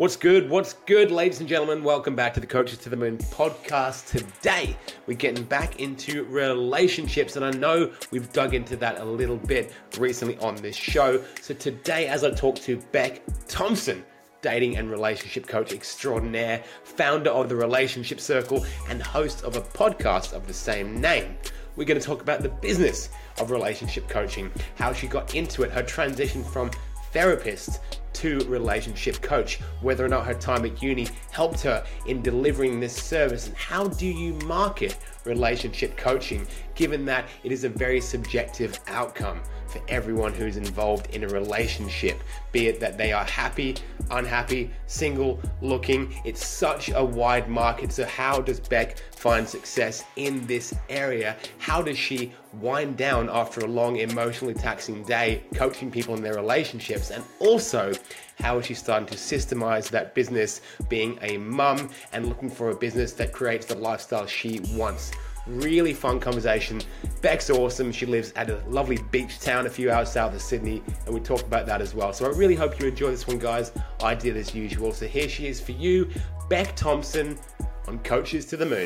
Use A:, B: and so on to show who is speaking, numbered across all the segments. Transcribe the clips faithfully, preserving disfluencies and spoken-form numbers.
A: What's good? What's good, ladies and gentlemen? Welcome back to the Coaches to the Moon podcast. Today, we're getting back into relationships, and I know we've dug into that a little bit recently on this show. So today, as I talk to Beck Thompson, dating and relationship coach extraordinaire, founder of the Relationship Circle, and host of a podcast of the same name, we're going to talk about the business of relationship coaching, how she got into it, her transition from therapist to relationship coach, whether or not her time at uni helped her in delivering this service, and how do you market relationship coaching, given that it is a very subjective outcome for everyone who's involved in a relationship, be it that they are happy, unhappy, single, looking. It's such a wide market. So how does Beck find success in this area? How does she wind down after a long, emotionally taxing day coaching people in their relationships? And also, how is she starting to systemize that business, being a mum and looking for a business that creates the lifestyle she wants? Really fun conversation. Beck's awesome. She lives at a lovely beach town a few hours south of Sydney, and we talk about that as well. So I really hope you enjoy this one, guys. I did as usual. So here she is for you, Beck Thompson on Coaches to the Moon.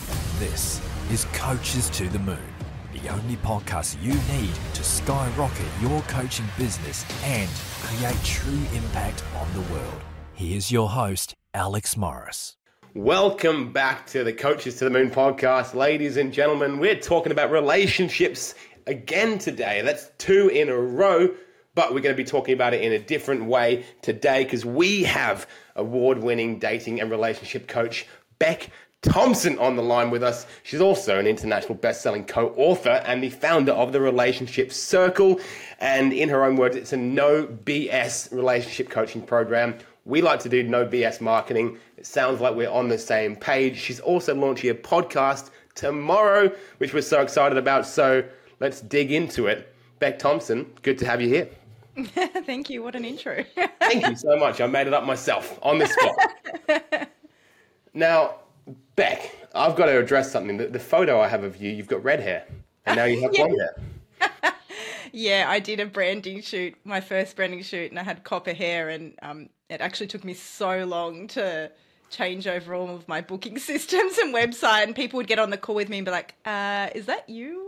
B: This is Coaches to the Moon, the only podcast you need to skyrocket your coaching business and create true impact on the world. Here's your host, Alex Morris.
A: Welcome back to the Coaches to the Moon podcast. Ladies and gentlemen, we're talking about relationships again today. That's two in a row, but we're going to be talking about it in a different way today because we have award-winning dating and relationship coach Beck Thompson on the line with us. She's also an international best-selling co-author and the founder of the Relationship Circle. And in her own words, it's a no B S relationship coaching program. We like to do no B S marketing. It sounds like we're on the same page. She's also launching a podcast tomorrow, which we're so excited about. So let's dig into it. Beck Thompson, good to have you here.
C: Thank you. What an intro.
A: Thank you so much. I made it up myself on the spot. Now, Beck, I've got to address something. The, the photo I have of you, you've got red hair, and now you have blonde hair.
C: Yeah, I did a branding shoot, my first branding shoot, and I had copper hair, and um, it actually took me so long to change over all of my booking systems and website, and people would get on the call with me and be like, uh, is that you?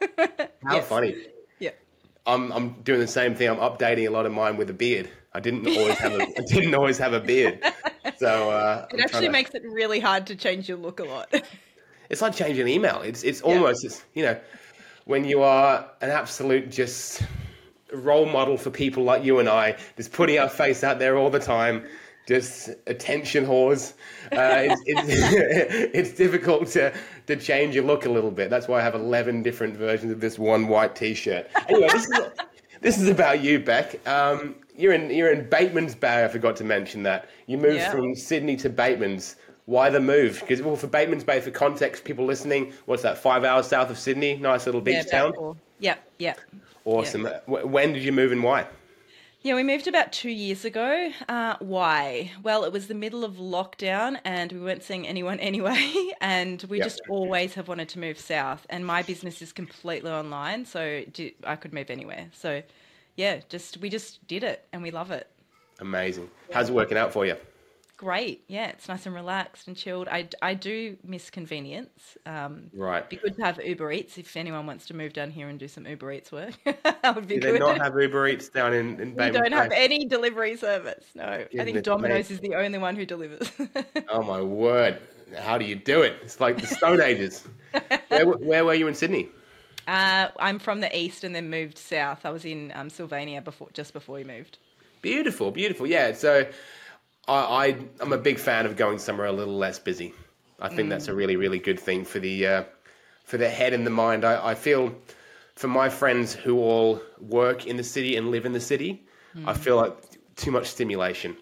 A: How
C: Yes.
A: funny.
C: Yeah.
A: I'm I'm doing the same thing. I'm updating a lot of mine with a beard. I didn't always have a I didn't always have a beard. So uh,
C: It actually to... makes it really hard to change your look a lot.
A: It's like changing an email. It's it's almost, yeah. it's, you know, when you are an absolute just role model for people like you and I, just putting our face out there all the time, just attention whores. Uh, it's, it's, it's difficult to, to change your look a little bit. That's why I have eleven different versions of this one white T-shirt. Anyway, this is this is about you, Beck. Um, you're in you're in Batemans Bay. I forgot to mention that you moved yeah. from Sydney to Batemans. Why the move? Because, well, for Batemans Bay, for context, people listening, what's that, five hours south of Sydney? Nice little beach
C: yeah,
A: town?
C: Four. Yep, yep.
A: Awesome.
C: Yep.
A: When did you move and why?
C: Yeah, we moved about two years ago. Uh, why? Well, it was the middle of lockdown and we weren't seeing anyone anyway. And we yep. just always have wanted to move south. And my business is completely online, so I could move anywhere. So, yeah, just we just did it and we love it.
A: Amazing. How's it working out for you?
C: Great. Yeah, it's nice and relaxed and chilled. I, I do miss convenience. Um,
A: right.
C: It'd be good to have Uber Eats if anyone wants to move down here and do some Uber Eats work. That would be
A: do
C: good.
A: Do they not have Uber Eats down in, in Batemans?
C: We don't
A: Bay?
C: have any delivery service. No.
A: Isn't
C: I think Domino's is the only one who delivers.
A: Oh, my word. How do you do it? It's like the Stone Ages. Where, where were you in Sydney?
C: Uh, I'm from the east and then moved south. I was in um, Sylvania before, just before we moved.
A: Beautiful, beautiful. Yeah, so... I, I, I'm a big fan of going somewhere a little less busy. I think mm. that's a really, really good thing for the uh, for the head and the mind. I, I feel for my friends who all work in the city and live in the city, mm. I feel like too much stimulation.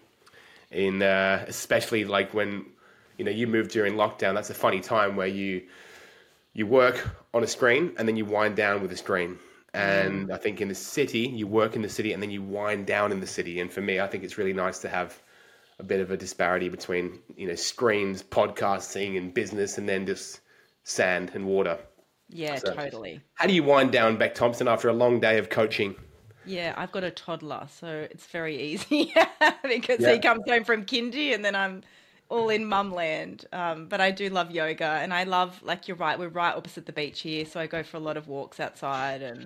A: In uh, especially like when you know you move during lockdown. That's a funny time where you you work on a screen and then you wind down with a screen. And mm. I think in the city you work in the city and then you wind down in the city. And for me, I think it's really nice to have a bit of a disparity between, you know, screens, podcasting and business and then just sand and water.
C: Yeah,
A: so,
C: totally.
A: How do you wind down, Beck Thompson, after a long day of coaching?
C: Yeah, I've got a toddler, so it's very easy because
A: Yeah.
C: he comes home from kindy and then I'm all in mum land. Um, but I do love yoga and I love, like you're right, we're right opposite the beach here, so I go for a lot of walks outside and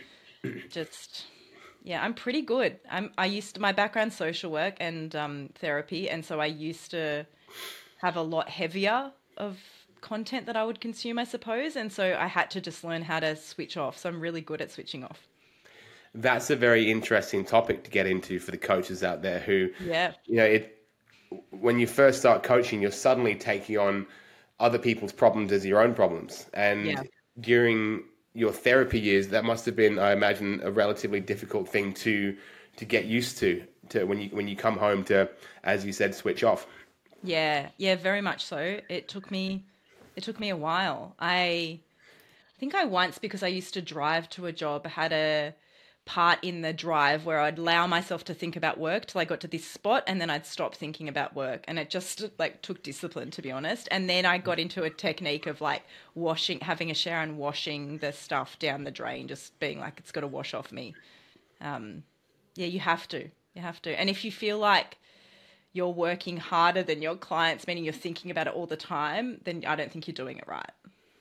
C: just yeah, I'm pretty good. I'm I used to, my background social work and um, therapy, and so I used to have a lot heavier of content that I would consume, I suppose, and so I had to just learn how to switch off. So I'm really good at switching off.
A: That's a very interesting topic to get into for the coaches out there who,
C: Yeah.
A: you know, it when you first start coaching, you're suddenly taking on other people's problems as your own problems.
C: Yeah.
A: And during your therapy years, that must have been, I imagine, a relatively difficult thing to to get used to, to when you when you come home to, as you said, switch off.
C: Yeah, yeah, very much so. It took me it took me a while. I think I once, because I used to drive to a job, had a part in the drive where I'd allow myself to think about work till I got to this spot and then I'd stop thinking about work. And it just like took discipline, to be honest. And then I got into a technique of like washing, having a shower and washing the stuff down the drain, just being like, it's got to wash off me. Um, yeah, you have to. You have to. And if you feel like you're working harder than your clients, meaning you're thinking about it all the time, then I don't think you're doing it right.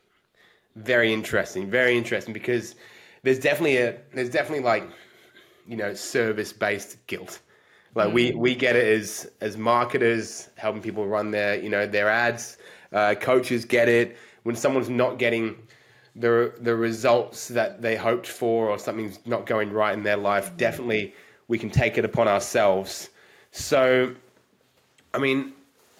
A: Very interesting, very interesting, because there's definitely a there's definitely like, you know, service based guilt. Like mm. we we get it as as marketers helping people run their you know their ads. Uh, coaches get it when someone's not getting the the results that they hoped for, or something's not going right in their life. Mm. Definitely, we can take it upon ourselves. So, I mean,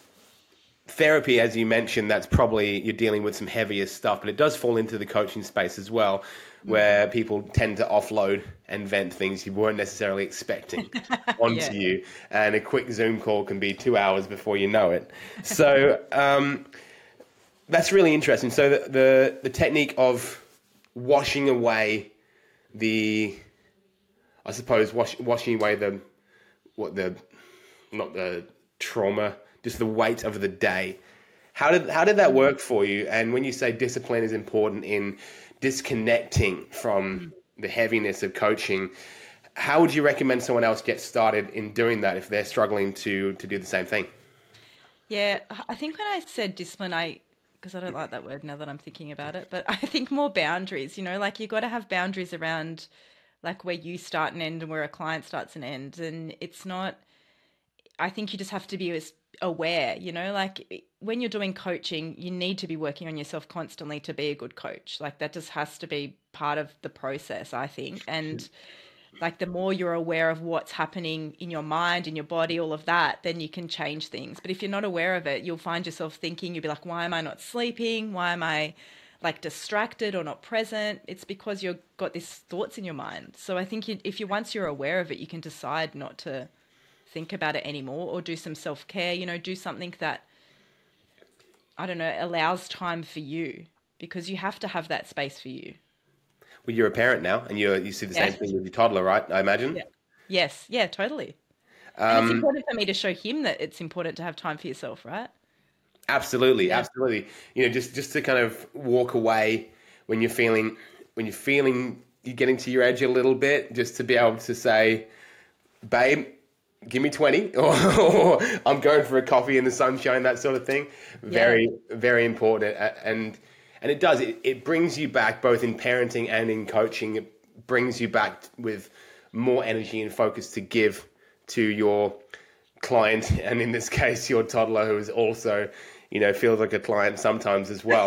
A: therapy, as you mentioned, that's probably, you're dealing with some heavier stuff, but it does fall into the coaching space as well, where people tend to offload and vent things you weren't necessarily expecting onto
C: Yeah.
A: you. And a quick Zoom call can be two hours before you know it. So um, that's really interesting. So the, the, the technique of washing away the, I suppose, wash, washing away the, what the, not the trauma, just the weight of the day. How did how did that work for you? And when you say discipline is important in disconnecting from the heaviness of coaching, how would you recommend someone else get started in doing that if they're struggling to to do the same thing?
C: Yeah, I think when I said discipline, I, because I don't like that word now that I'm thinking about it, but I think more boundaries, you know, like you got to have boundaries around like where you start and end and where a client starts and ends. And it's not, I think you just have to be as aware, you know, like when you're doing coaching, you need to be working on yourself constantly to be a good coach. Like that just has to be part of the process, I think. And like the more you're aware of what's happening in your mind, in your body, all of that, then you can change things. But if you're not aware of it, you'll find yourself thinking, you'll be like, why am I not sleeping? Why am I like distracted or not present? It's because you've got these thoughts in your mind. So I think you, if you, once you're aware of it, you can decide not to think about it anymore, or do some self-care, you know, do something that, I don't know, allows time for you, because you have to have that space for you.
A: Well, you're a parent now, and you you see the
C: Yeah.
A: same thing with your toddler, right? I imagine.
C: Yeah. Yes. Yeah, totally. And it's important for me to show him that it's important to have time for yourself, right?
A: Absolutely,
C: Yeah.
A: absolutely. You know, just just to kind of walk away when you're feeling when you're feeling you're getting to your edge a little bit, just to be able to say, babe, give me twenty, or, or I'm going for a coffee in the sunshine, that sort of thing. Very,
C: Yeah.
A: very important. A- And and it does, it, it brings you back both in parenting and in coaching. It brings you back with more energy and focus to give to your client. And in this case, your toddler, who is also, you know, feels like a client sometimes as well.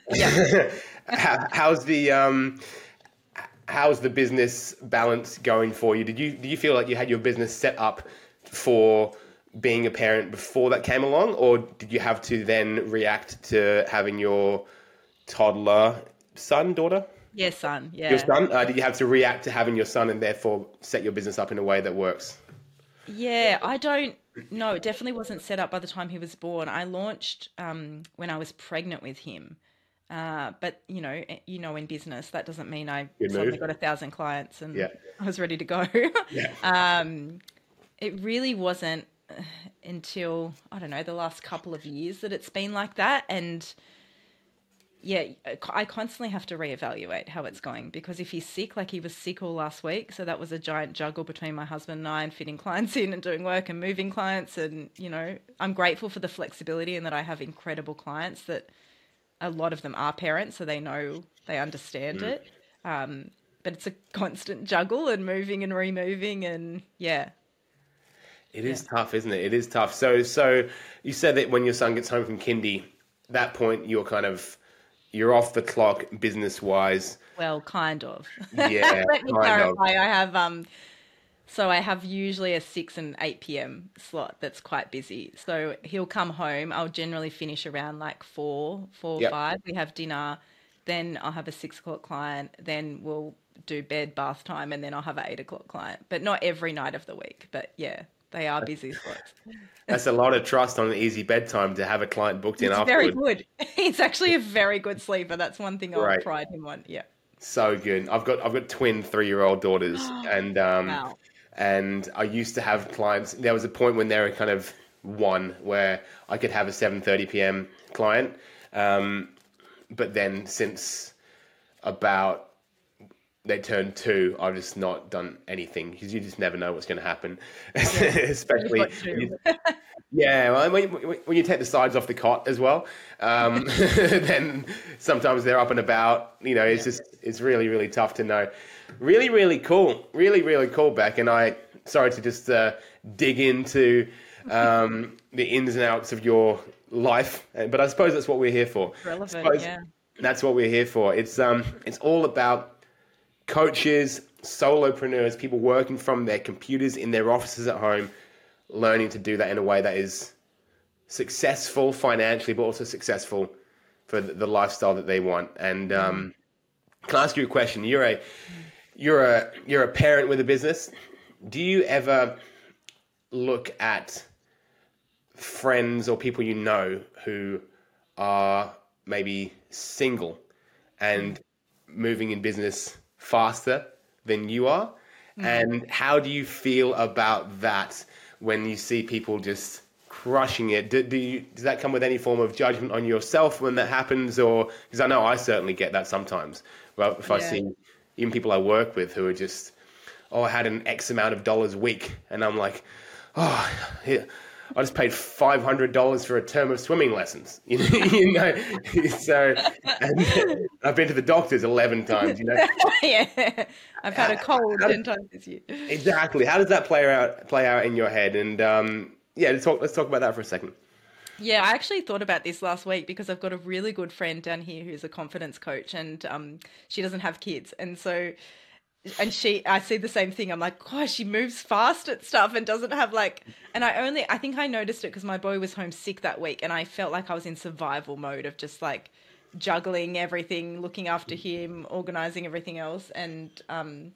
A: How, how's the, um, how's the business balance going for you? Did you do you feel like you had your business set up for being a parent before that came along, or did you have to then react to having your toddler son, daughter,
C: Yeah, son. Yeah.
A: your son? Uh, did you have to react to having your son and therefore set your business up in a way that works?
C: Yeah, I don't know. It definitely wasn't set up by the time he was born. I launched um, when I was pregnant with him. Uh, but, you know, eh, you know, in business, that doesn't mean I
A: Good
C: suddenly
A: move.
C: got a thousand clients and
A: Yeah.
C: I was ready to go.
A: Yeah.
C: um, it really wasn't uh, until, I don't know, the last couple of years that it's been like that. And yeah, I constantly have to reevaluate how it's going, because if he's sick, like he was sick all last week, so that was a giant juggle between my husband and I and fitting clients in and doing work and moving clients. And, you know, I'm grateful for the flexibility and that I have incredible clients that a lot of them are parents, so they know, they understand mm. it. Um, but it's a constant juggle and moving and removing and yeah.
A: It is yeah. tough, isn't it? It is tough. So, so you said that when your son gets home from kindy, that point you're kind of, you're off the clock business wise.
C: Well, kind of.
A: Yeah.
C: Let me clarify. Of. I have, um, so I have usually a six and eight p.m. slot that's quite busy. So he'll come home. I'll generally finish around like four, four, yep. five. We have dinner. Then I'll have a six o'clock client. Then we'll do bed, bath time, and then I'll have an eight o'clock client. But not every night of the week. But yeah. They are busy slots.
A: That's a lot of trust on an easy bedtime to have a client booked in
C: it's
A: afterwards.
C: Very good. He's actually a very good sleeper. That's one thing I'll right. pride him on. Yeah.
A: So good. I've got I've got twin three-year-old daughters, and um,
C: wow.
A: and I used to have clients. There was a point when they were kind of one where I could have a seven thirty p.m. client, um, but then since about they turned two, I've just not done anything because you just never know what's going to happen. Yeah. Especially, you, yeah, well, when, when you take the sides off the cot as well, um, then sometimes they're up and about. You know, it's yeah. just it's really really tough to know. Really really cool, really really cool, Beck. And I sorry to just uh, dig into um, the ins and outs of your life, but I suppose that's what we're here for.
C: Relevant, yeah.
A: That's what we're here for. It's um, it's all about coaches, solopreneurs, people working from their computers in their offices at home, learning to do that in a way that is successful financially, but also successful for the lifestyle that they want. And um, can I ask you a question? You're a you're a you're a parent with a business. Do you ever look at friends or people you know who are maybe single and moving in business faster than you are? Mm. And how do you feel about that when you see people just crushing it? Do, do you, does that come with any form of judgment on yourself when that happens? Or because I know I certainly get that sometimes. Well, if yeah. I see even people I work with who are just, oh, I had an X amount of dollars a week, and I'm like, oh, here, I just paid five hundred dollars for a term of swimming lessons, you know, you know? So and I've been to the doctors eleven times, you know.
C: Yeah, I've had a cold how, ten times this year.
A: Exactly. How does that play out, play out in your head? And um, yeah, let's talk, let's talk about that for a second.
C: Yeah, I actually thought about this last week because I've got a really good friend down here who's a confidence coach, and um, she doesn't have kids. And so... And she, I see the same thing. I'm like, gosh, she moves fast at stuff and doesn't have like, and I only, I think I noticed it because my boy was home sick that week and I felt like I was in survival mode of just like juggling everything, looking after him, organizing everything else. And um,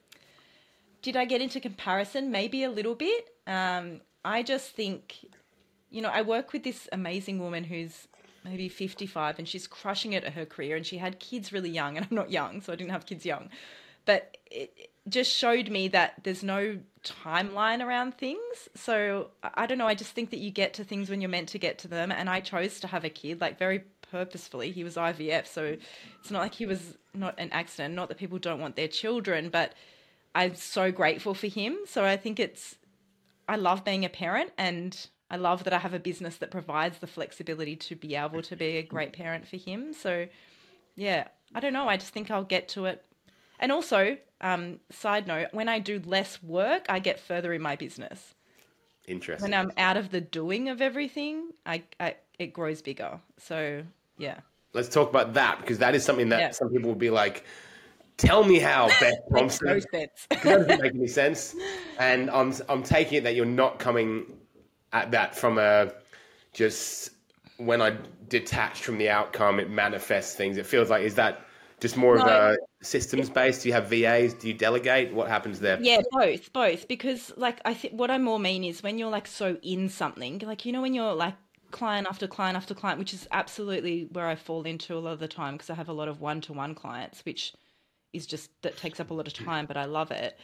C: did I get into comparison? Maybe a little bit. Um, I just think, you know, I work with this amazing woman who's maybe fifty-five and she's crushing it at her career, and she had kids really young, and I'm not young, so I didn't have kids young. But it just showed me that there's no timeline around things. So I don't know. I just think that you get to things when you're meant to get to them. And I chose to have a kid, like very purposefully. He was I V F. So it's not like he was not an accident. Not that people don't want their children, but I'm so grateful for him. So I think it's, I love being a parent, and I love that I have a business that provides the flexibility to be able to be a great parent for him. So yeah, I don't know. I just think I'll get to it. And also, um, side note, when I do less work, I get further in my business.
A: Interesting.
C: When I'm out of the doing of everything, I, I it grows bigger. So, yeah.
A: Let's talk about that, because that is something that yeah. some people will be like, tell me how, Beth Thompson.
C: Makes no sense.
A: It doesn't make any sense. And I'm, I'm taking it that you're not coming at that from a just when I detach from the outcome, it manifests things. It feels like, is that just more no. of a systems based? Do you have V As? Do you delegate? What happens there?
C: Yeah, both, both. Because like I think what I more mean is when you're like so in something, like, you know, when you're like client after client after client, which is absolutely where I fall into a lot of the time, because I have a lot of one-to-one clients, which is just, that takes up a lot of time, but I love it.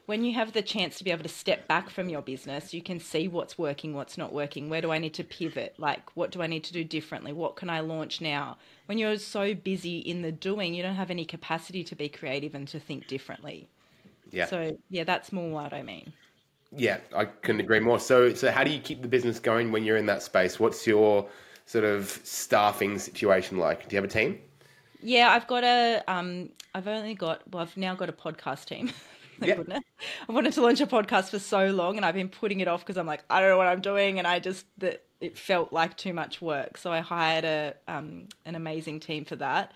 C: when you have the chance to be able to step back from your business, you can see what's working, what's not working. Where do I need to pivot? Like, what do I need to do differently? What can I launch now? When you're so busy in the doing, you don't have any capacity to be creative and to think differently.
A: Yeah.
C: So yeah, that's more what I mean.
A: Yeah, I couldn't agree more. So, so how do you keep the business going when you're in that space? What's your sort of staffing situation like? Do you have a team?
C: Yeah, I've got a, um, I've only got, well, I've now got a podcast team. Thank
A: Yeah.
C: goodness. I wanted to launch a podcast for so long and I've been putting it off because I'm like, I don't know what I'm doing. And I just, that it felt like too much work. So I hired a, um, an amazing team for that.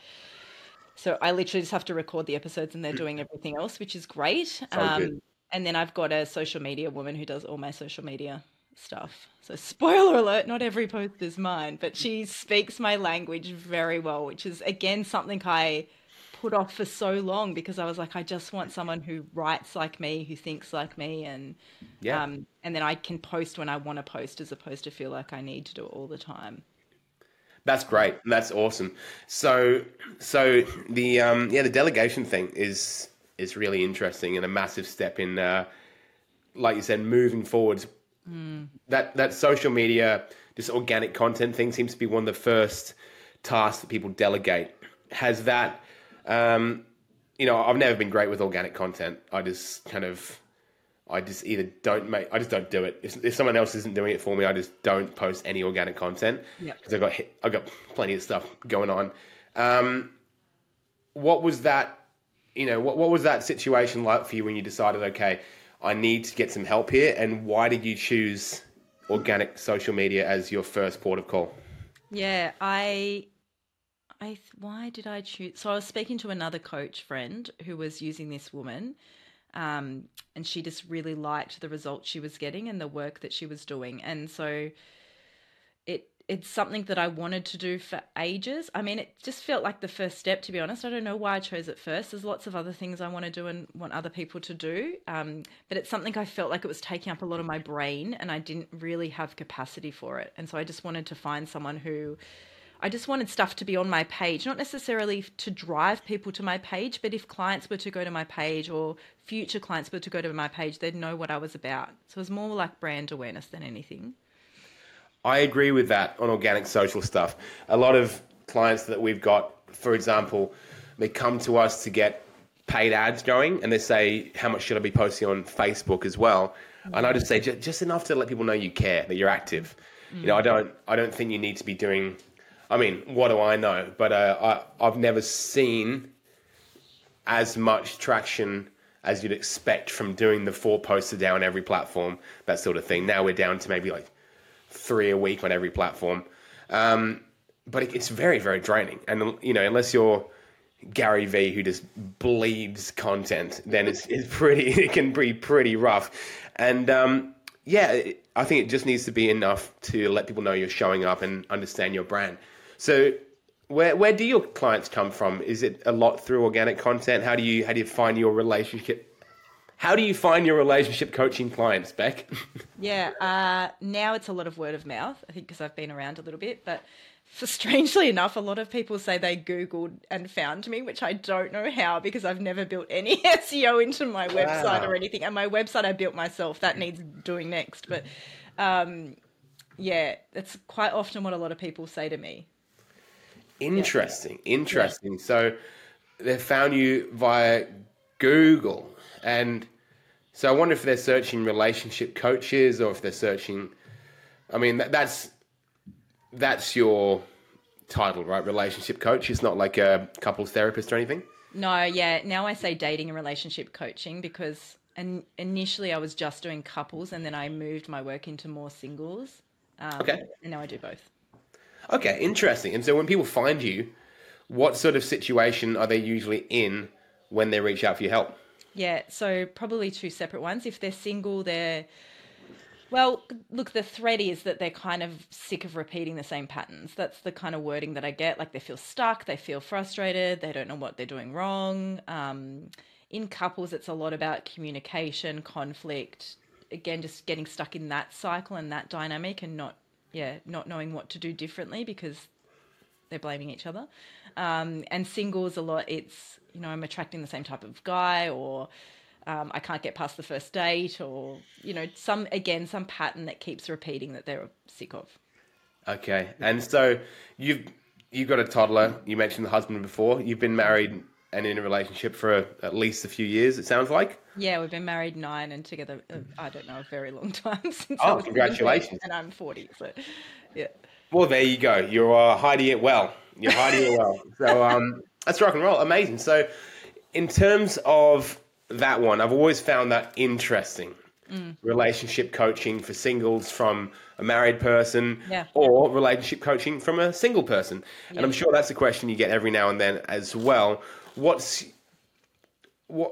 C: So I literally just have to record the episodes and they're doing everything else, which is great.
A: So
C: Um,
A: good.
C: and then I've got a social media woman who does all my social media stuff. So spoiler alert, not every post is mine, but she speaks my language very well, which is again something I put off for so long because I was like, I just want someone who writes like me, who thinks like me, and
A: Yeah.
C: um, and then I can post when I want to post as opposed to feel like I need to do it all the time.
A: That's great. That's awesome. So, so the um, yeah, the delegation thing is is really interesting and a massive step in, uh, like you said, moving forwards. Mm. That that social media, just organic content thing seems to be one of the first tasks that people delegate. Has that, um, you know, I've never been great with organic content. I just kind of, I just either don't make, I just don't do it. If, if someone else isn't doing it for me, I just don't post any organic content because I've got I've got plenty of stuff going on. Um, what was that? You know, what what was that situation like for you when you decided, okay, I need to get some help here, and why did you choose organic social media as your first port of call?
C: Yeah, I, I, why did I choose? So I was speaking to another coach friend who was using this woman, um, and she just really liked the results she was getting and the work that she was doing, and so it it's something that I wanted to do for ages. I mean, it just felt like the first step, to be honest. I don't know why I chose it first. There's lots of other things I want to do and want other people to do. Um, but it's something I felt like it was taking up a lot of my brain and I didn't really have capacity for it. And so I just wanted to find someone who, I just wanted stuff to be on my page, not necessarily to drive people to my page, but if clients were to go to my page or future clients were to go to my page, they'd know what I was about. So it was more like brand awareness than anything.
A: I agree with that on organic social stuff. A lot of clients that we've got, for example, they come to us to get paid ads going and they say, how much should I be posting on Facebook as well? Mm. And I just say, just enough to let people know you care, that you're active. Mm. You know, I don't, I don't think you need to be doing, I mean, what do I know? But uh, I, I've never seen as much traction as you'd expect from doing the four posts a day on every platform, that sort of thing. Now we're down to maybe like three a week on every platform. Um, but it, it's very, very draining. And, you know, unless you're Gary Vee who just bleeds content, then it's, it's pretty, it can be pretty rough. And um, yeah, I think it just needs to be enough to let people know you're showing up and understand your brand. So where where do your clients come from? Is it a lot through organic content? How do you, how do you find your relationship How do you find your relationship coaching clients, Beck?
C: Yeah, uh, now it's a lot of word of mouth, I think, because I've been around a little bit. But for, strangely enough, a lot of people say they Googled and found me, which I don't know how because I've never built any S E O into my website
A: Wow.
C: or anything. And my website I built myself. That needs doing next. But um, yeah, that's quite often what a lot of people say to me.
A: Interesting, yeah. interesting. Yeah. So they found you via Google. And so I wonder if they're searching relationship coaches or if they're searching, I mean, that, that's that's your title, right? Relationship coach. It's not like a couples therapist or anything?
C: No, yeah. Now I say dating and relationship coaching because in, initially I was just doing couples and then I moved my work into more singles. Um,
A: okay.
C: And now I do both.
A: Okay, interesting. And so when people find you, what sort of situation are they usually in when they reach out for your help?
C: Yeah, so probably two separate ones. If they're single, they're, well, look, the thread is that they're kind of sick of repeating the same patterns. That's the kind of wording that I get. Like they feel stuck, they feel frustrated, they don't know what they're doing wrong. Um, in couples, it's a lot about communication, conflict, again, just getting stuck in that cycle and that dynamic and not, yeah, not knowing what to do differently because they're blaming each other. Um, and singles, a lot, it's, you know, I'm attracting the same type of guy or um, I can't get past the first date, or, you know, some, again, some pattern that keeps repeating that they're sick of.
A: Okay. And so you've, you've got a toddler. You mentioned the husband before. You've been married and in a relationship for a, at least a few years, it sounds like.
C: Yeah, we've been married nine and together, uh, I don't know, a very long time since
A: Oh,
C: I was
A: congratulations.
C: and I'm forty, so yeah.
A: Well, there you go. You're uh, hiding it well. You're hiding it well. So um, that's rock and roll. Amazing. So in terms of that one, I've always found that interesting. Mm. Relationship coaching for singles from a married person,
C: yeah.
A: or relationship coaching from a single person. Yeah. And I'm sure that's a question you get every now and then as well. What's what?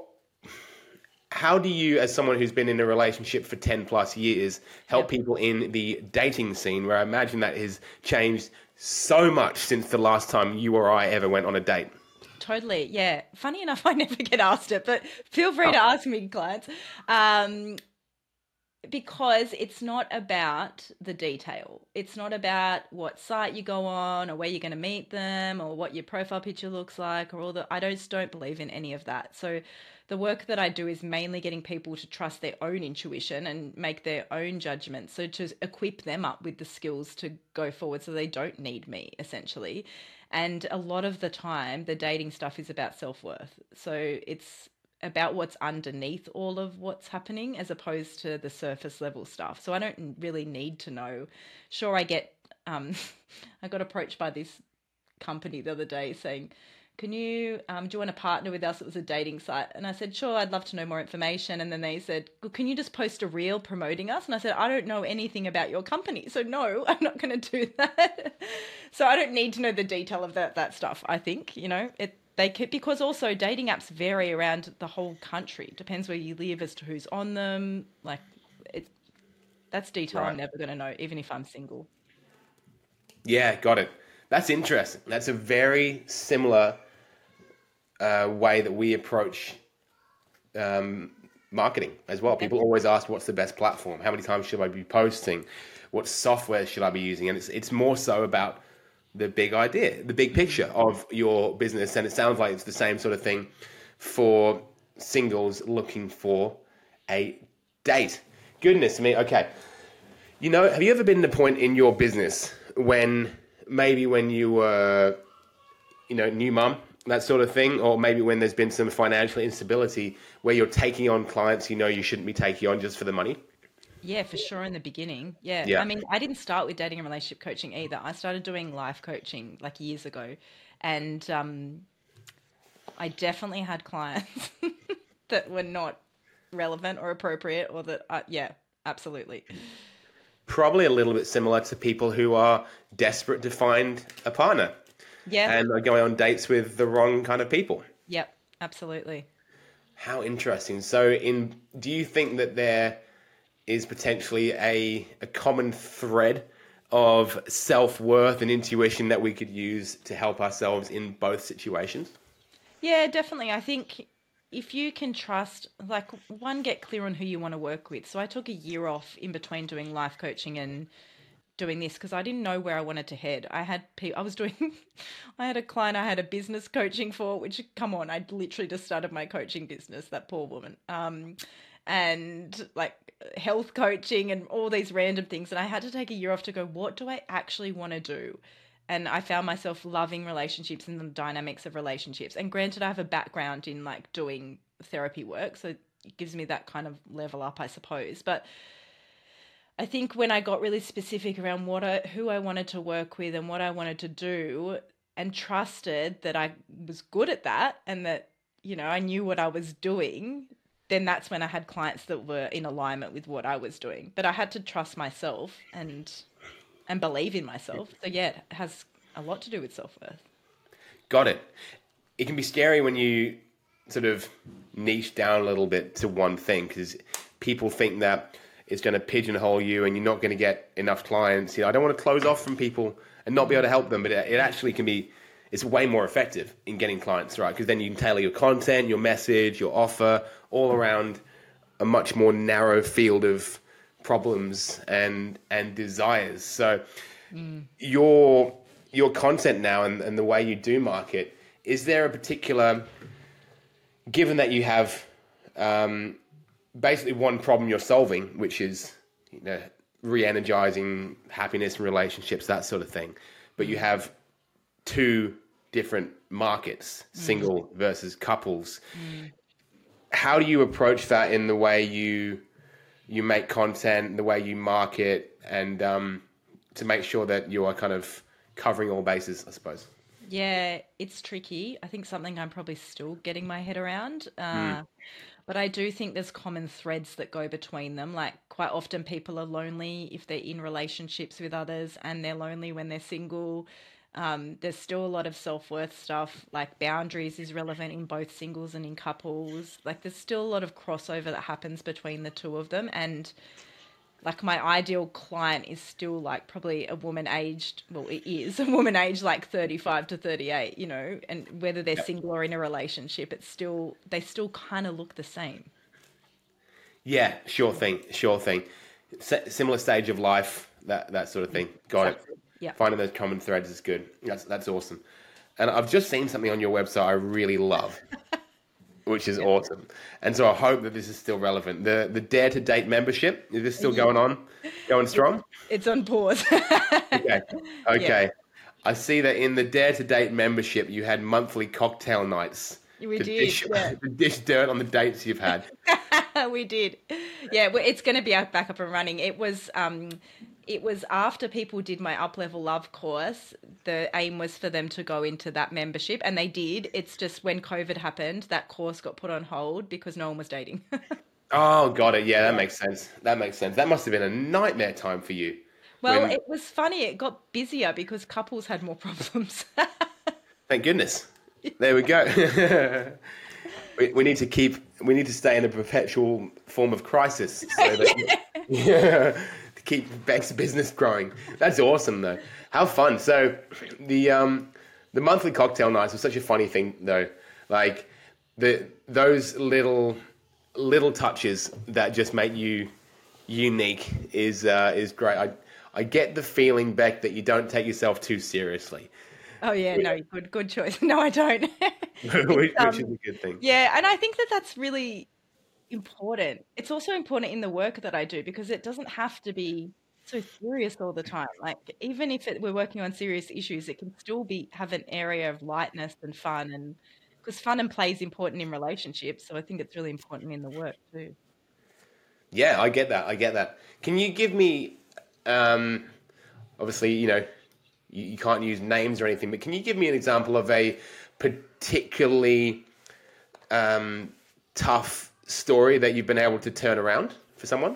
A: How do you, as someone who's been in a relationship for ten plus years, help yeah. people in the dating scene, where I imagine that has changed so much since the last time you or I ever went on a date?
C: Totally, yeah. Funny enough, I never get asked it, but feel free oh. to ask me, clients. Um, because it's not about the detail. It's not about what site you go on or where you're going to meet them or what your profile picture looks like or all the, I just don't believe in any of that. So the work that I do is mainly getting people to trust their own intuition and make their own judgments. So to equip them up with the skills to go forward so they don't need me, essentially. And a lot of the time, the dating stuff is about self-worth. So it's about what's underneath all of what's happening as opposed to the surface level stuff. So I don't really need to know. Sure, I get, um, I got approached by this company the other day saying, can you, um, do you want to partner with us? It was a dating site. And I said, sure, I'd love to know more information. And then they said, well, can you just post a reel promoting us? And I said, I don't know anything about your company. So no, I'm not going to do that. So I don't need to know the detail of that, that stuff. I think, you know, it, They could, because also dating apps vary around the whole country. It depends where you live as to who's on them. Like, it, that's detail right. I'm never going to know, even if I'm single.
A: Yeah, got it. That's interesting. That's a very similar uh, way that we approach um, marketing as well. People always ask, what's the best platform? How many times should I be posting? What software should I be using? And it's it's more so about the big idea, the big picture of your business. And it sounds like it's the same sort of thing for singles looking for a date. Goodness me. Okay. You know, have you ever been to a point in your business when maybe when you were, you know, new mum, that sort of thing, or maybe when there's been some financial instability where you're taking on clients you know you shouldn't be taking on just for the money?
C: Yeah, for sure. In the beginning. Yeah.
A: yeah.
C: I mean, I didn't start with dating and relationship coaching either. I started doing life coaching like years ago. And um, I definitely had clients that were not relevant or appropriate or that, uh, yeah, absolutely.
A: Probably a little bit similar to people who are desperate to find a partner.
C: Yeah.
A: And are going on dates with the wrong kind of people.
C: Yep, absolutely.
A: How interesting. So in, do you think that there is potentially a, a common thread of self-worth and intuition that we could use to help ourselves in both situations?
C: Yeah, definitely. I think if you can trust, like, one, get clear on who you want to work with. So I took a year off in between doing life coaching and doing this because I didn't know where I wanted to head. I had pe- I was doing, I had a client I had a business coaching for, which, come on, I'd literally just started my coaching business, that poor woman. Um, and like health coaching and all these random things. And I had to take a year off to go, what do I actually want to do? And I found myself loving relationships and the dynamics of relationships. And granted, I have a background in like doing therapy work, so it gives me that kind of level up, I suppose. But I think when I got really specific around what I, who I wanted to work with and what I wanted to do, and trusted that I was good at that and that, you know, I knew what I was doing, then that's when I had clients that were in alignment with what I was doing. But I had to trust myself and and believe in myself. So yeah, it has a lot to do with self-worth.
A: Got it. It can be scary when you sort of niche down a little bit to one thing, because people think that it's going to pigeonhole you and you're not going to get enough clients. You know, I don't want to close off from people and not be able to help them, but it, it actually can be, it's way more effective in getting clients, right? Because then you can tailor your content, your message, your offer, all around a much more narrow field of problems and and desires. So mm. your your content now and, and the way you do market, is there a particular, given that you have um, basically one problem you're solving, which is, you know, re-energizing happiness and relationships, that sort of thing. But you have two different markets, mm. single versus couples. Mm. How do you approach that in the way you you make content, the way you market, and um, to make sure that you are kind of covering all bases, I suppose?
C: Yeah, it's tricky. I think something I'm probably still getting my head around. Uh,
A: mm.
C: But I do think there's common threads that go between them. Like quite often people are lonely if they're in relationships with others, and they're lonely when they're single. Um, there's still a lot of self-worth stuff, like boundaries is relevant in both singles and in couples. Like there's still a lot of crossover that happens between the two of them. And like my ideal client is still like probably a woman aged, well, it is a woman aged like thirty-five to thirty-eight, you know, and whether they're yep. single or in a relationship, it's still, they still kind of look the same.
A: Yeah, sure thing. Sure thing. S- similar stage of life, that, that sort of thing. Got exactly. it.
C: Yeah.
A: Finding those common threads is good. That's, that's awesome. And I've just seen something on your website I really love. Which is awesome. And so I hope that this is still relevant. The the Dare to Date membership, is this still
C: yeah.
A: going on? Going strong?
C: It's on pause.
A: okay. Okay.
C: Yeah.
A: I see that in the Dare to Date membership, you had monthly cocktail nights.
C: We
A: to
C: did.
A: Dish,
C: yeah.
A: to dish dirt on the dates you've had.
C: We did. Yeah, well, it's going to be back up and running. It was... Um, It was after people did my Up Level Love course, the aim was for them to go into that membership, and they did. It's just when COVID happened, that course got put on hold because no one was dating.
A: Oh, got it. Yeah, that makes sense. That makes sense. That must have been a nightmare time for you.
C: Well,
A: when...
C: it was funny. It got busier because couples had more problems.
A: Thank goodness. There we go. we, we need to keep, we need to stay in a perpetual form of crisis. So that, yeah. Keep Beck's business growing. That's awesome, though. How fun! So, the um, the monthly cocktail nights was such a funny thing, though. Like the those little little touches that just make you unique is uh, is great. I I get the feeling, Beck, that you don't take yourself too seriously.
C: Oh yeah, no, good good choice. No, I don't.
A: which,
C: um,
A: which is a good thing.
C: Yeah, and I think that that's really important. It's also important in the work that I do because it doesn't have to be so serious all the time. Like even if it, we're working on serious issues, it can still be have an area of lightness and fun, and because fun and play is important in relationships. So I think it's really important in the work too.
A: Yeah, I get that. I get that. Can you give me, um, obviously, you know, you, you can't use names or anything, but can you give me an example of a particularly um, tough story that you've been able to turn around for someone?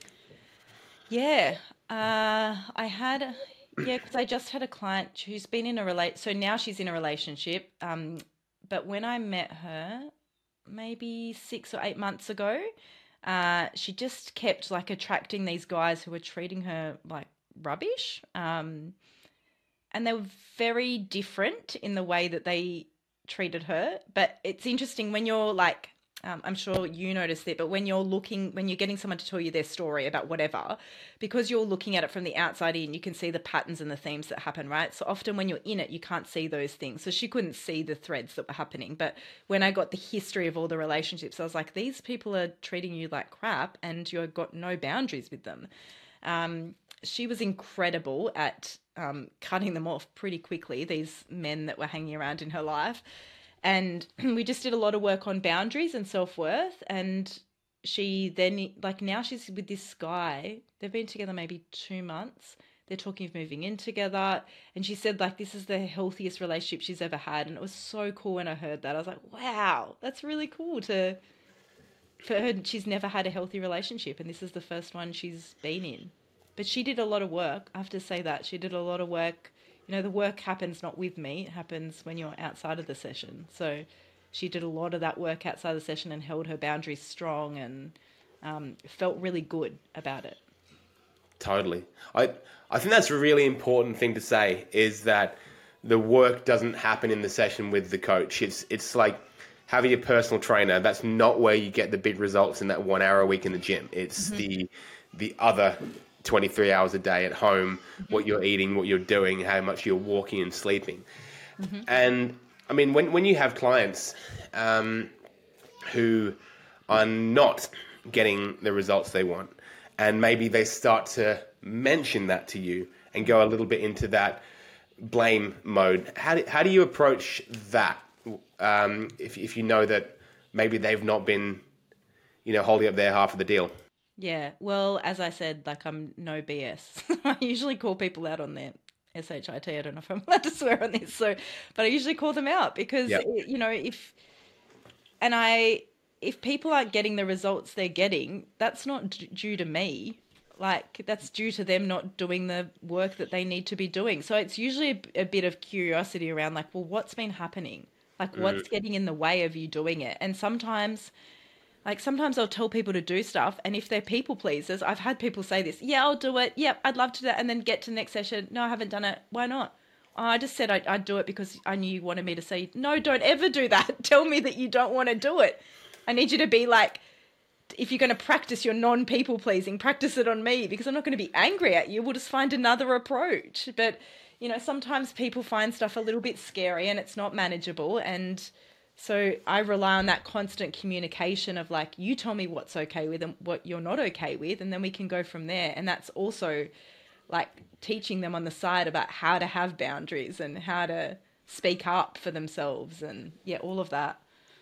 C: Yeah, uh, I had, yeah, because I just had a client who's been in a relate. So now she's in a relationship. Um, but when I met her, maybe six or eight months ago, uh, she just kept like attracting these guys who were treating her like rubbish. Um, and they were very different in the way that they treated her. But it's interesting when you're like, Um, I'm sure you noticed it, but when you're looking, when you're getting someone to tell you their story about whatever, because you're looking at it from the outside in, you can see the patterns and the themes that happen, right? So often when you're in it, you can't see those things. So she couldn't see the threads that were happening. But when I got the history of all the relationships, I was like, these people are treating you like crap and you've got no boundaries with them. Um, she was incredible at um, cutting them off pretty quickly, these men that were hanging around in her life. And we just did a lot of work on boundaries and self-worth. And she then, like now she's with this guy. They've been together maybe two months. They're talking of moving in together. And she said, like, this is the healthiest relationship she's ever had. And it was so cool when I heard that. I was like, wow, that's really cool to, for her. She's never had a healthy relationship. And this is the first one she's been in. But she did a lot of work. I have to say that. She did a lot of work. You know, the work happens not with me. It happens when you're outside of the session. So she did a lot of that work outside the session and held her boundaries strong and um, felt really good about it.
A: Totally. I I think that's a really important thing to say, is that the work doesn't happen in the session with the coach. It's it's like having a personal trainer. That's not where you get the big results in that one hour a week in the gym. It's mm-hmm. the the other twenty-three hours a day at home, mm-hmm. what you're eating, what you're doing, how much you're walking and sleeping. Mm-hmm. And I mean, when, when you have clients um, who are not getting the results they want, and maybe they start to mention that to you and go a little bit into that blame mode. How do, how do you approach that um, if, if you know that maybe they've not been, you know, holding up their half of the deal?
C: Yeah, well, as I said, like I'm no B S. I usually call people out on their S H I T. I don't know if I'm allowed to swear on this, so, but I usually call them out because,
A: Yep.
C: you know, if, and I, if people aren't getting the results they're getting, that's not d- due to me. Like that's due to them not doing the work that they need to be doing. So it's usually a, a bit of curiosity around like, well, what's been happening? Like what's mm. getting in the way of you doing it? And sometimes, like sometimes I'll tell people to do stuff, and if they're people pleasers, I've had people say this, yeah, I'll do it. Yep, I'd love to do that. And then get to the next session. No, I haven't done it. Why not? Oh, I just said I'd, I'd do it because I knew you wanted me to say, no, don't ever do that. Tell me that you don't want to do it. I need you to be like, if you're going to practice your non-people pleasing, practice it on me, because I'm not going to be angry at you. We'll just find another approach. But, you know, sometimes people find stuff a little bit scary and it's not manageable. And so I rely on that constant communication of like, you tell me what's okay with and what you're not okay with, and then we can go from there. And that's also like teaching them on the side about how to have boundaries and how to speak up for themselves and yeah, all of that.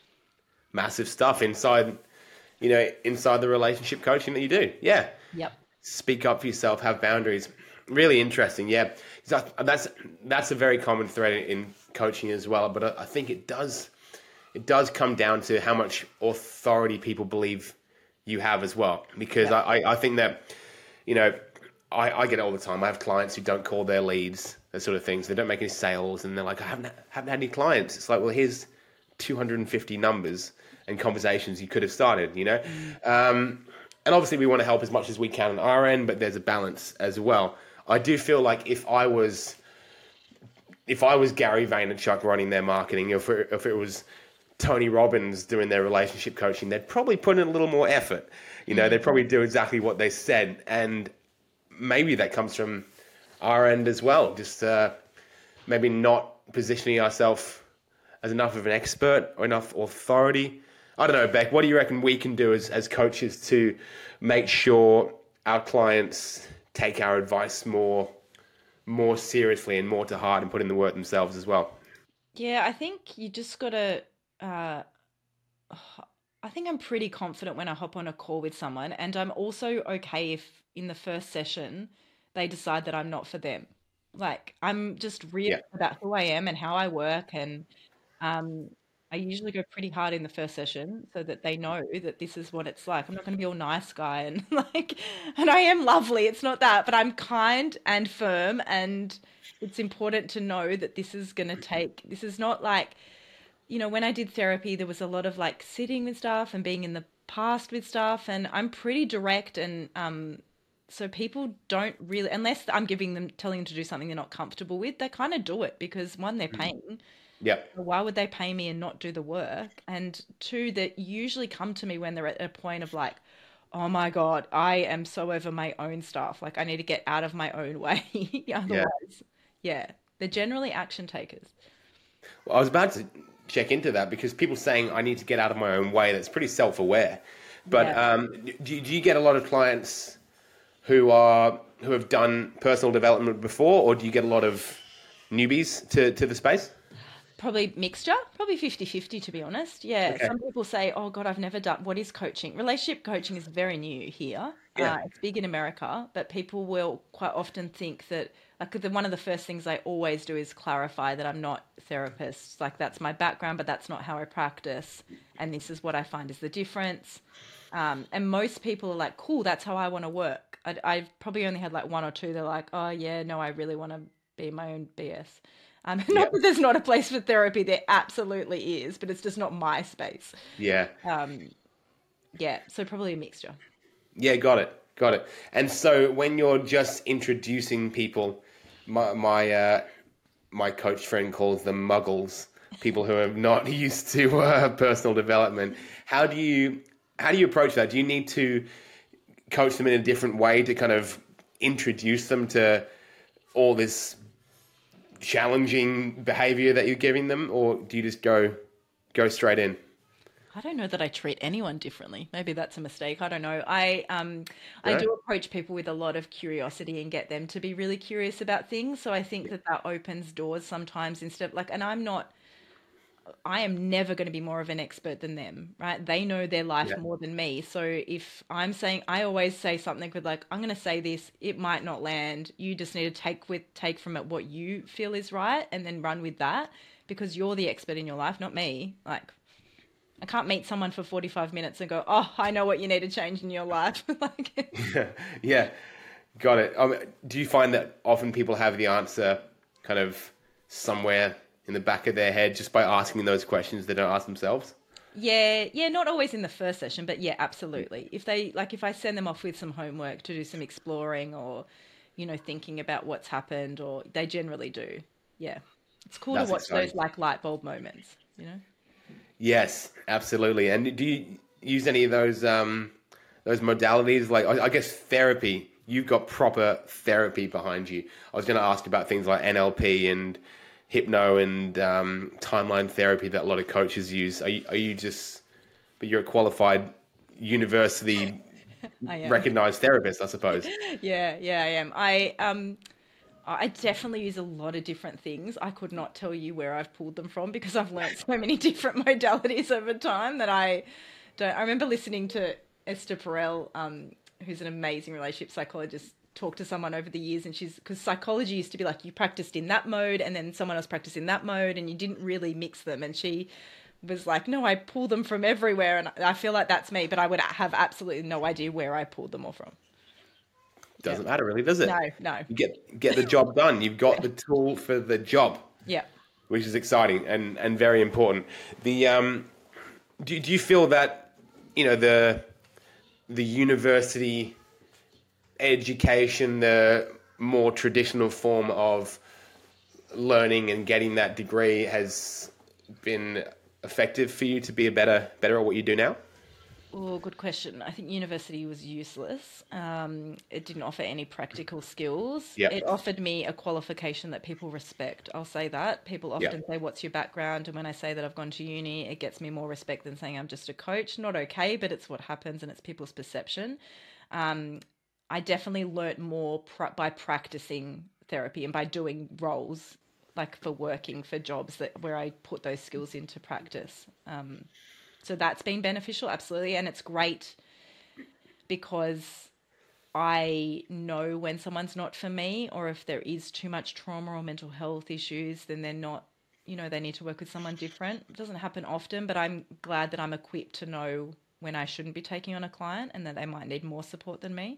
A: Massive stuff inside, you know, inside the relationship coaching that you do. Yeah.
C: Yep.
A: Speak up for yourself, have boundaries. Really interesting. Yeah. That's, that's a very common thread in coaching as well. But I think it does, it does come down to how much authority people believe you have as well. Because yep. I, I think that, you know, I, I get it all the time. I have clients who don't call their leads, that sort of things. They don't make any sales, and they're like, I haven't haven't had any clients. It's like, well, here's two hundred fifty numbers and conversations you could have started, you know? Um, and obviously we want to help as much as we can on our end, but there's a balance as well. I do feel like if I was, if I was Gary Vaynerchuk running their marketing, if it, if it was Tony Robbins doing their relationship coaching, they'd probably put in a little more effort. You know, they'd probably do exactly what they said. And maybe that comes from our end as well. Just uh, maybe not positioning ourselves as enough of an expert or enough authority. I don't know, Beck, what do you reckon we can do as, as coaches to make sure our clients take our advice more more seriously and more to heart and put in the work themselves as well?
C: Yeah, I think you just got to, uh, I think I'm pretty confident when I hop on a call with someone, and I'm also okay if in the first session they decide that I'm not for them. Like I'm just real yeah. about who I am and how I work, and um, I usually go pretty hard in the first session so that they know that this is what it's like. I'm not going to be all nice guy and like, and I am lovely. It's not that, but I'm kind and firm, and it's important to know that this is going to take, this is not like, you know, when I did therapy, there was a lot of like sitting with stuff and being in the past with stuff, and I'm pretty direct, and um, so people don't really, unless I'm giving them, telling them to do something they're not comfortable with, they kind of do it because one, they're paying.
A: Yeah.
C: Why would they pay me and not do the work? And two, that usually come to me when they're at a point of like, oh my God, I am so over my own stuff. Like I need to get out of my own way. Otherwise, yeah. yeah, they're generally action takers.
A: Well, I was about to check into that because people saying I need to get out of my own way, that's pretty self-aware. But yeah. um, do, do you get a lot of clients who are who have done personal development before, or do you get a lot of newbies to, to the space?
C: Probably mixture, probably fifty-fifty to be honest. Yeah,
A: okay.
C: Some people say, oh God, I've never done, what is coaching? Relationship coaching is very new here.
A: Yeah.
C: Uh, it's big in America, but people will quite often think that, like the, one of the first things I always do is clarify that I'm not a therapist. Like that's my background, but that's not how I practice. And this is what I find is the difference. Um, and most people are like, cool, that's how I want to work. I, I've probably only had like one or two. They're like, oh yeah, no, I really want to be my own B S. Um, not yep. that there's not a place for therapy, there absolutely is, but it's just not my space.
A: Yeah.
C: Um, yeah, so probably a mixture.
A: Yeah, got it, got it. And so when you're just introducing people, my my, uh, my coach friend calls them muggles, people who are not used to uh, personal development. How do you how do you approach that? Do you need to coach them in a different way to kind of introduce them to all this challenging behavior that you're giving them, or do you just go go straight in?
C: I don't know that I treat anyone differently. Maybe that's a mistake. I don't know. I um I
A: Yeah.
C: do approach people with a lot of curiosity and get them to be really curious about things. So I think that that opens doors sometimes instead of like, and I'm not, I am never going to be more of an expert than them, right? They know their life
A: Yeah.
C: more than me. So if I'm saying, I always say something with like, I'm going to say this, it might not land. You just need to take with take from it what you feel is right and then run with that because you're the expert in your life, not me. Like I can't meet someone for forty-five minutes and go, oh, I know what you need to change in your life. like,
A: Yeah. Yeah. Got it. Um, do you find that often people have the answer kind of somewhere in the back of their head just by asking those questions they don't ask themselves?
C: yeah, yeah, not always in the first session, but yeah, absolutely. If they, like, if I send them off with some homework to do some exploring or, you know, thinking about what's happened, or they generally do. Yeah. It's cool
A: That's
C: to watch
A: exciting.
C: those like light bulb moments, you know?
A: Yes, absolutely. And do you use any of those um, those modalities? Like, I, I guess therapy. You've got proper therapy behind you. I was going to ask about things like N L P and hypno and um, timeline therapy that a lot of coaches use. Are you, are you just? But you're a qualified university
C: I am.
A: recognized therapist, I suppose.
C: Yeah, yeah, I am. I um I definitely use a lot of different things. I could not tell you where I've pulled them from because I've learned so many different modalities over time that I don't. I remember listening to Esther Perel, um, who's an amazing relationship psychologist, talk to someone over the years, and she's because psychology used to be like you practiced in that mode, and then someone else practiced in that mode, and you didn't really mix them. And she was like, "No, I pull them from everywhere," and I feel like that's me, but I would have absolutely no idea where I pulled them all from.
A: Doesn't matter really, does it?
C: No, no.
A: You get get the job done. You've got the tool for the job.
C: Yeah.
A: Which is exciting and, and very important. The um, do do you feel that you know the the university education, the more traditional form of learning and getting that degree, has been effective for you to be a better better at what you do now?
C: Oh, good question. I think university was useless. Um, it didn't offer any practical skills.
A: Yep.
C: It offered me a qualification that people respect. I'll say that. People often
A: Yep.
C: say, what's your background? And when I say that I've gone to uni, it gets me more respect than saying I'm just a coach. Not okay, but it's what happens and it's people's perception. Um, I definitely learnt more pr- by practicing therapy and by doing roles, like for working for jobs that where I put those skills into practice. Um, So that's been beneficial, absolutely. And it's great because I know when someone's not for me, or if there is too much trauma or mental health issues, then they're not, you know, they need to work with someone different. It doesn't happen often, but I'm glad that I'm equipped to know when I shouldn't be taking on a client and that they might need more support than me.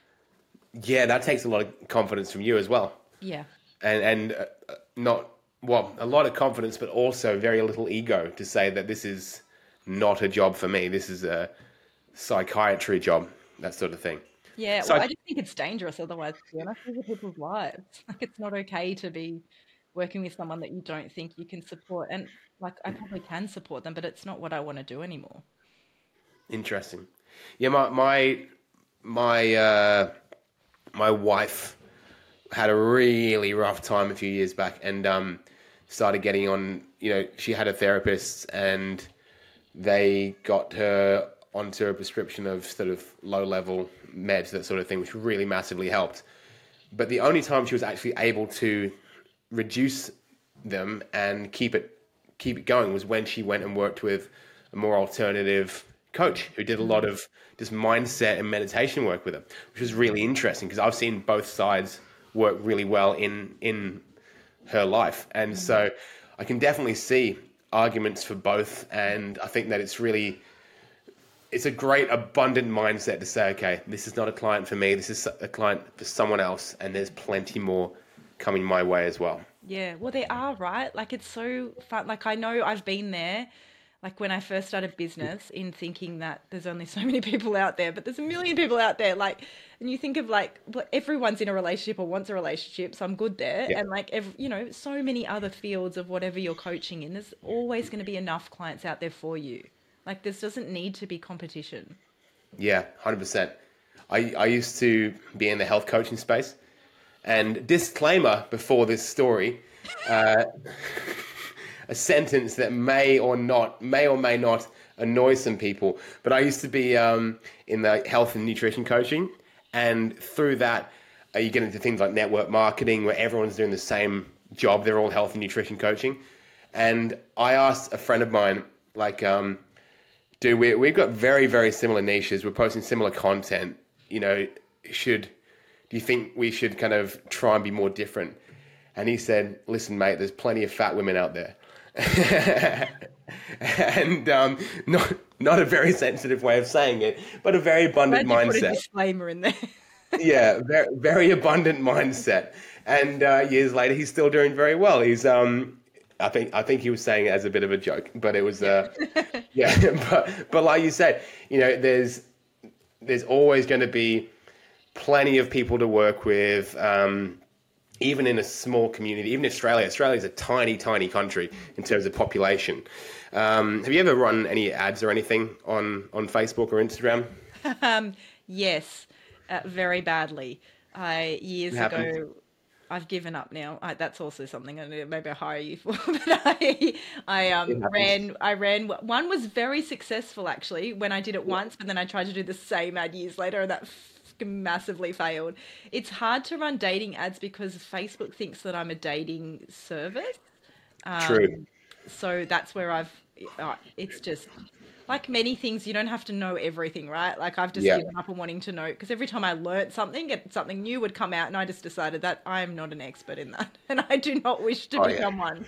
A: Yeah, that takes a lot of confidence from you as well.
C: Yeah.
A: And and uh, not well, a lot of confidence, but also very little ego to say that this is not a job for me. This is a psychiatry job, that sort of thing.
C: Yeah,
A: So
C: well, I just think it's dangerous otherwise, to be honest. These are people's lives. Like, it's not okay to be working with someone that you don't think you can support. And, like, I probably can support them, but it's not what I want to do anymore.
A: Interesting. Yeah, my my my uh, my wife had a really rough time a few years back, and um, started getting on. You know, she had a therapist, and they got her onto a prescription of sort of low-level meds, that sort of thing, which really massively helped. But the only time she was actually able to reduce them and keep it keep it going was when she went and worked with a more alternative coach who did a lot of just mindset and meditation work with her, which was really interesting because I've seen both sides work really well in in her life. And so I can definitely see arguments for both, and I think that it's really it's a great abundant mindset to say, okay, this is not a client for me, this is a client for someone else, and there's plenty more coming my way as well.
C: Yeah, well, they are, right? Like, it's so fun. Like, I know I've been there, like when I first started business, in thinking that there's only so many people out there, but there's a million people out there. Like, and you think of like, well, everyone's in a relationship or wants a relationship, so I'm good there.
A: Yeah.
C: And like, every, you know, so many other fields of whatever you're coaching in, there's always going to be enough clients out there for you. Like, this doesn't need to be competition.
A: Yeah, one hundred percent. I, I used to be in the health coaching space, and disclaimer before this story, uh, a sentence that may or not, may or may not annoys some people. But I used to be um, in the health and nutrition coaching, and through that, uh, you get into things like network marketing, where everyone's doing the same job. They're all health and nutrition coaching. And I asked a friend of mine, like, um, dude, we, we've got very, very similar niches. We're posting similar content. You know, should, do you think we should kind of try and be more different? And he said, listen, mate, there's plenty of fat women out there. and um, not not a very sensitive way of saying it, but a very abundant
C: Glad you
A: mindset.
C: put a disclaimer in there.
A: yeah, very, very abundant mindset. And uh, years later, he's still doing very well. He's, um, I think, I think he was saying it as a bit of a joke, but it was, uh, yeah. But but like you said, you know, there's there's always going to be plenty of people to work with. Um, Even in a small community, even Australia, Australia is a tiny, tiny country in terms of population. Um, have you ever run any ads or anything on, on Facebook or Instagram?
C: Um, yes, uh, very badly. I years ago, I've given up now. I, that's also something I maybe I'll hire you for. But I, I um, ran, I ran. One was very successful actually when I did it once, but then I tried to do the same ad years later, and that massively failed. It's hard to run dating ads because Facebook thinks that I'm a dating service. Um,
A: True.
C: So that's where I've, uh, it's just like many things, you don't have to know everything, right? Like I've just
A: Yeah.
C: given up on wanting to know, because every time I learnt something, it, something new would come out, and I just decided that I'm not an expert in that, and I do not wish to
A: Oh,
C: become
A: yeah.
C: one.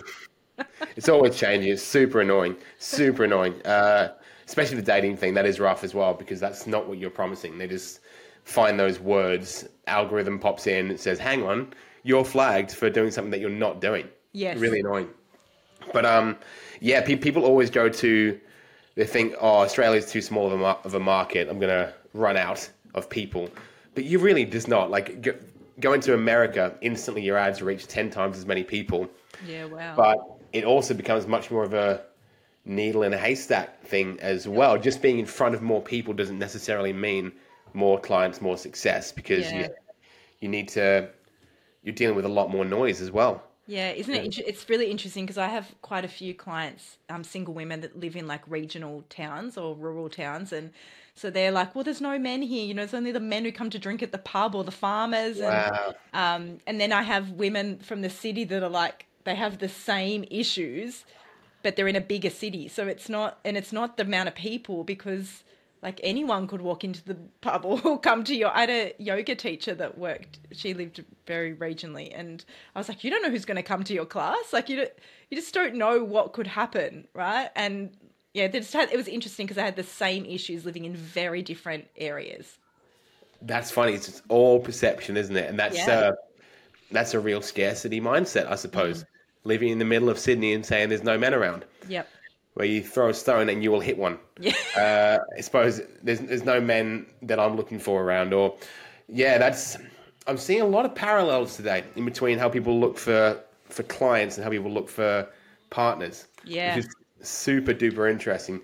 A: It's always changing. It's super annoying. Super annoying. Uh, especially the dating thing. That is rough as well, because that's not what you're promising. They just find those words, algorithm pops in, it says, hang on, you're flagged for doing something that you're not doing.
C: Yes.
A: Really annoying. But um, yeah, pe- people always go to, they think, oh, Australia's too small of a, mar- of a market. I'm going to run out of people. But you really just not. Like, go, going to America, instantly your ads reach ten times as many people.
C: Yeah, wow.
A: But it also becomes much more of a needle in a haystack thing as well. Just being in front of more people doesn't necessarily mean more clients, more success, because
C: Yeah.
A: you, you need to, you're dealing with a lot more noise as well.
C: Yeah, isn't it? inter- It's really interesting because I have quite a few clients, um, single women that live in like regional towns or rural towns, and so they're like, "Well, there's no men here. You know, it's only the men who come to drink at the pub or the farmers."
A: Wow.
C: And um, and then I have women from the city that are like, they have the same issues, but they're in a bigger city, so it's not, and it's not the amount of people, because like anyone could walk into the pub or come to your, I had a yoga teacher that worked, she lived very regionally, and I was like, you don't know who's going to come to your class. Like you don't, you just don't know what could happen. Right. And yeah, they just had, it was interesting because I had the same issues living in very different areas.
A: That's funny. It's just all perception, isn't it? And that's,
C: Yeah.
A: uh, that's a real scarcity mindset, I suppose. Living in the middle of Sydney and saying there's no men around.
C: Yep.
A: Where you throw a stone and you will hit one.
C: Yeah.
A: Uh, I suppose there's there's no men that I'm looking for around. Or, yeah, that's, I'm seeing a lot of parallels today in between how people look for, for clients and how people look for partners.
C: Yeah.
A: Which is super duper interesting.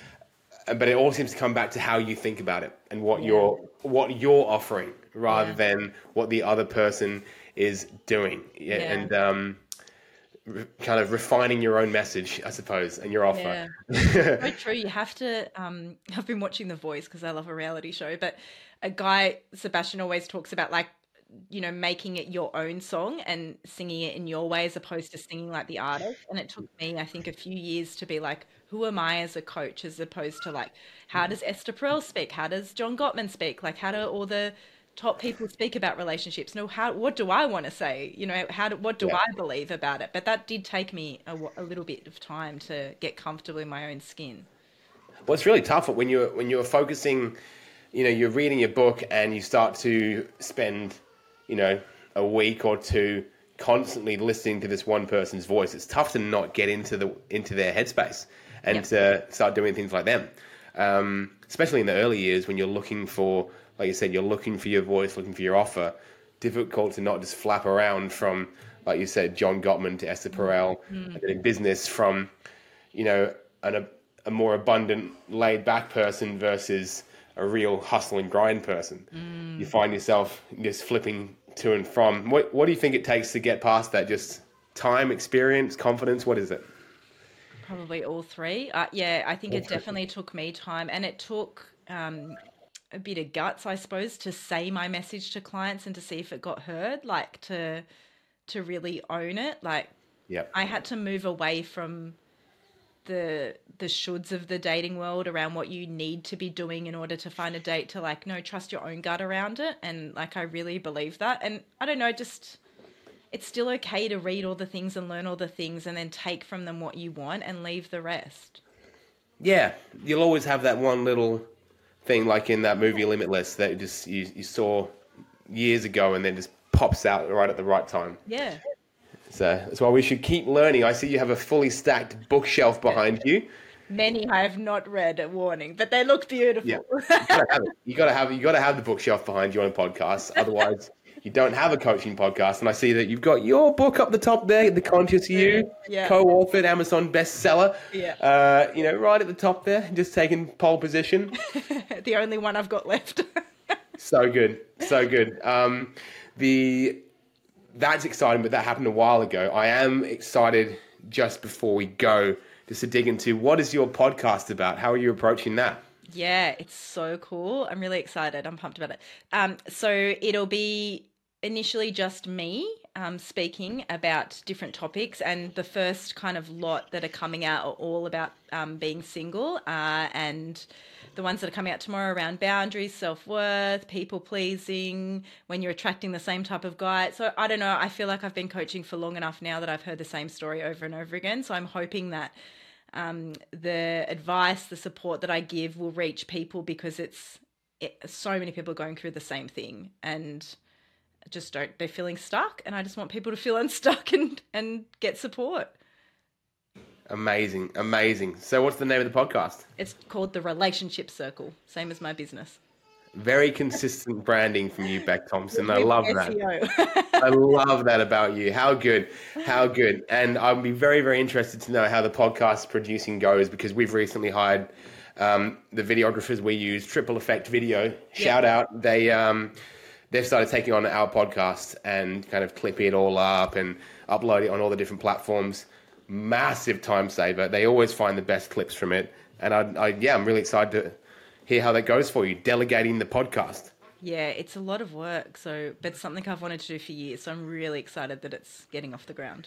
A: Uh, But it all seems to come back to how you think about it and what
C: Yeah.
A: you're what you're offering rather
C: Yeah.
A: than what the other person is doing. Yeah,
C: Yeah.
A: and um, re- kind of refining your own message, I suppose, and your offer.
C: So true. You have to. Um, I've been watching The Voice because I love a reality show. But a guy, Sebastian, always talks about like, you know, making it your own song and singing it in your way as opposed to singing like the artist. And it took me, I think, a few years to be like, who am I as a coach, as opposed to like, how does Esther Perel speak? How does John Gottman speak? Like, how do all the top people speak about relationships? No, how, what do I want to say? You know, how do, what do
A: Yeah.
C: I believe about it? But that did take me a, w- a little bit of time to get comfortable in my own skin.
A: Well, it's really tough when you're when you're focusing, you know, you're reading your book and you start to spend, you know, a week or two constantly listening to this one person's voice. It's tough to not get into the into their headspace and
C: Yep.
A: to start doing things like them. Um, especially in the early years when you're looking for, like you said, you're looking for your voice, looking for your offer. Difficult to not just flap around from, like you said, John Gottman to Esther Perel, and then in business from, you know, an, a, a more abundant, laid-back person versus a real hustle and grind person. You find yourself just flipping to and from. What What do you think it takes to get past that? Just time, experience, confidence? What is it?
C: Probably all three. Uh, yeah, I think
A: All
C: it
A: three.
C: definitely took me time, and it took um, a bit of guts, I suppose, to say my message to clients and to see if it got heard, like to to really own it. Like
A: Yeah.
C: I had to move away from the the shoulds of the dating world around what you need to be doing in order to find a date to like, no, trust your own gut around it. And like, I really believe that. And I don't know, just, it's still okay to read all the things and learn all the things and then take from them what you want and leave the rest.
A: Yeah. You'll always have that one little thing like in that movie Limitless that just you, you saw years ago and then just pops out right at the right time.
C: Yeah.
A: So that's why we should keep learning. I see you have a fully stacked bookshelf behind you.
C: Many I have not read, a warning, but they look beautiful.
A: Yeah, you gotta have it. You gotta have you gotta have the bookshelf behind you on a podcast. Otherwise, you don't have a coaching podcast. And I see that you've got your book up the top there, The Conscious You,
C: Yeah.
A: co-authored, Amazon bestseller.
C: Yeah.
A: Uh, you know, right at the top there, just taking pole position.
C: The only one I've got left.
A: So good, so good. Um, the that's exciting, but that happened a while ago. I am excited just before we go, just to dig into what is your podcast about? How are you approaching that?
C: Yeah, it's so cool. I'm really excited. I'm pumped about it. Um, so it'll be initially just me um, speaking about different topics, and the first kind of lot that are coming out are all about um, being single, uh, and the ones that are coming out tomorrow around boundaries, self-worth, people-pleasing, when you're attracting the same type of guy. So I don't know. I feel like I've been coaching for long enough now that I've heard the same story over and over again. So I'm hoping that um, the advice, the support that I give will reach people, because it's it, so many people are going through the same thing and just don't, they're feeling stuck. And I just want people to feel unstuck and, and get support.
A: Amazing, amazing. So what's the name of the podcast?
C: It's called The Relationship Circle, same as my business.
A: Very consistent branding from you, Beck Thompson. I love
C: S E O.
A: that. I love that about you. How good, how good. And I'll be very, very interested to know how the podcast producing goes, because we've recently hired um, the videographers we use, Triple Effect Video. Shout
C: Yeah.
A: out. They, um, they've started taking on our podcast and kind of clipping it all up and upload it on all the different platforms. Massive time saver. They always find the best clips from it. And I, I, yeah, I'm really excited to hear how that goes for you, delegating the podcast.
C: Yeah, it's a lot of work. So, but it's something I've wanted to do for years. So I'm really excited that it's getting off the ground.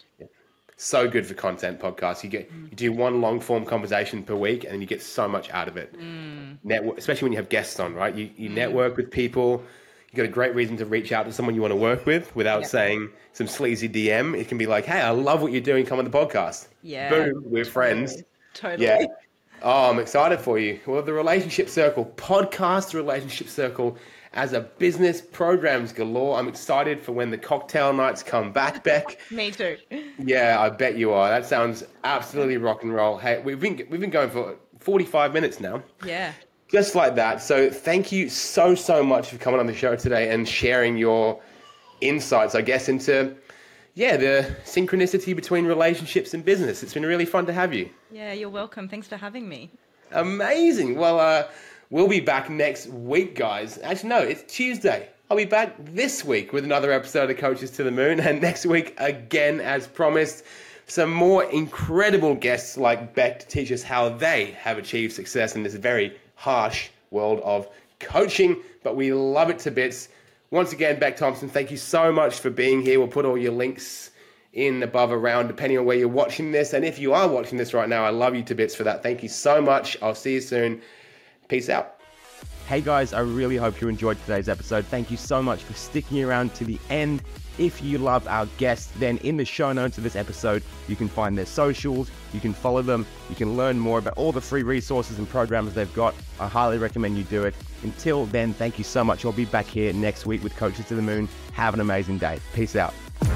A: So good for content podcasts. You get you do one long form conversation per week, and you get so much out of it.
C: Mm.
A: Network, especially when you have guests on, right? You you mm. network with people. You got a great reason to reach out to someone you want to work with without
C: Yeah.
A: saying some sleazy D M. It can be like, "Hey, I love what you're doing. Come on the podcast."
C: Yeah.
A: Boom, we're friends.
C: Totally.
A: Yeah. Oh, I'm excited for you. Well, the Relationship Circle podcast, the Relationship Circle as a business, programs galore. I'm excited for when the cocktail nights come back, Beck.
C: Me too.
A: Yeah, I bet you are. That sounds absolutely rock and roll. Hey, we've been we've been going for forty-five minutes now.
C: Yeah.
A: Just like that. So thank you so, so much for coming on the show today and sharing your insights, I guess, into, yeah, the synchronicity between relationships and business. It's been really fun to have you.
C: Yeah, you're welcome. Thanks for having me.
A: Amazing. Well, uh, we'll be back next week, guys. Actually, no, it's Tuesday. I'll be back this week with another episode of Coaches to the Moon. And next week, again, as promised, some more incredible guests like Beck to teach us how they have achieved success in this very harsh world of coaching, but we love it to bits. Once again, Beck Thompson, thank you so much for being here. We'll put all your links in, above, around, depending on where you're watching this. And if you are watching this right now, I love you to bits for that. Thank you so much. I'll see you soon. Peace out. Hey guys, I really hope you enjoyed today's episode. Thank you so much for sticking around to the end. If you love our guests, then in the show notes of this episode, you can find their socials, you can follow them, you can learn more about all the free resources and programs they've got. I highly recommend you do it. Until then, thank you so much. I'll be back here next week with Coaches to the Moon. Have an amazing day. Peace out.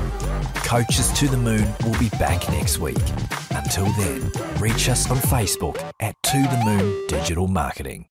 B: Coaches to the Moon will be back next week. Until then, reach us on Facebook at To The Moon Digital Marketing.